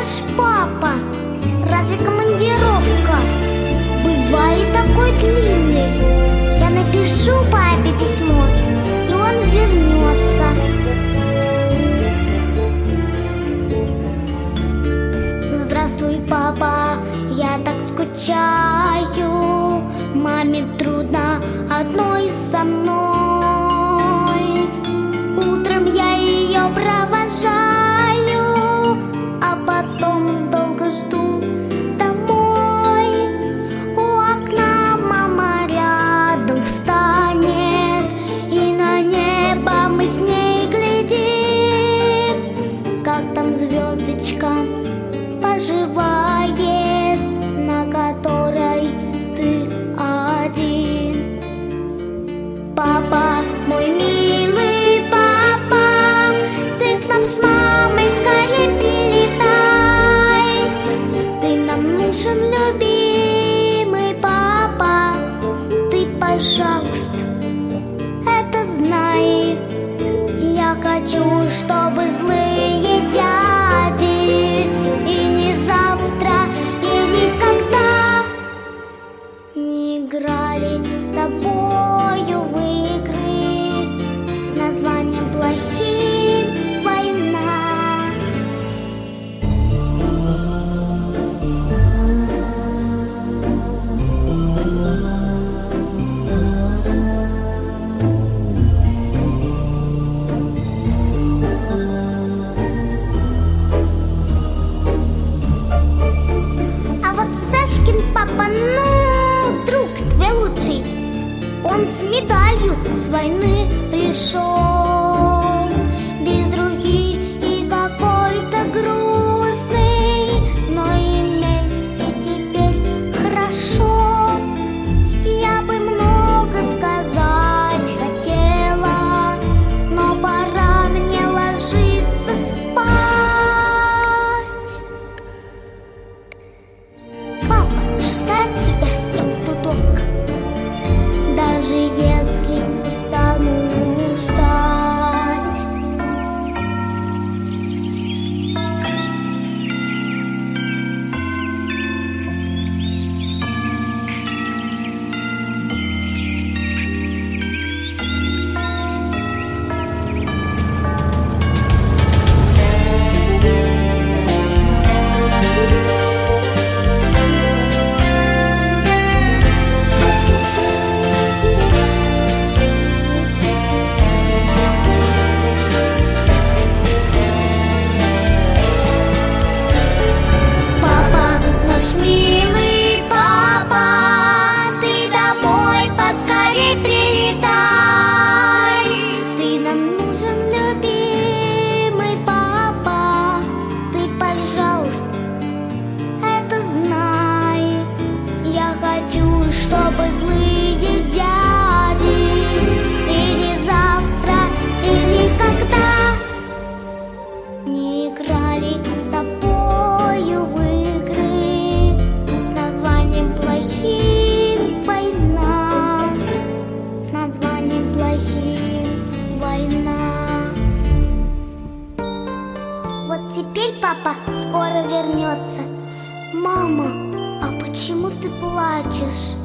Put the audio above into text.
наш папа? Разве командировка бывает такой длинной? Я напишу папе письмо, и он вернется. Здравствуй, папа, я так скучаю. Маме трудно одной со мной. Утром я ее провожаю, а потом долго жду домой. У окна мама рядом встанет, и на небо мы с ней глядим, как там звездочка поживает, на которой ты один. Папа, мой милый папа, ты к нам с мамой скорее прилетай. Ты нам нужен, любимый папа, ты, пожалуйста, это знай. Я хочу, чтобы злые дяди и ни завтра, и никогда не играли с тобою в игры с названием плохим «Война». А вот Сашкин папа, ну, друг твой лучший, он с медалью с войны пришел, без руки и какой-то грустный, но и вместе теперь хорошо. Я бы много сказать хотела, но пора мне ложиться спать. Папа, ждать тебя я буду долго, даже если устану ждать. Чтобы злые дяди и ни завтра, и никогда не играли с тобою в игры с названием плохим «Война», с названием плохим «Война». Вот теперь папа скоро вернется. Мама, а почему ты плачешь?